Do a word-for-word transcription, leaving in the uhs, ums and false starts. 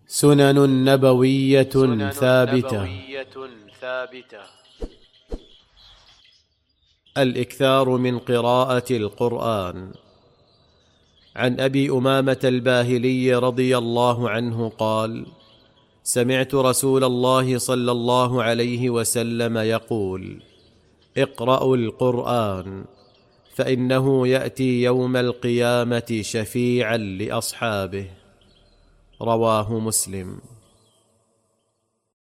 سنن نبوية ثابتة. الإكثار من قراءة القرآن. عن أبي أمامة الباهلي رضي الله عنه قال: سمعت رسول الله صلى الله عليه وسلم يقول: اقرأوا القرآن فإنه يأتي يوم القيامة شفيعا لأصحابه. رواه مسلم.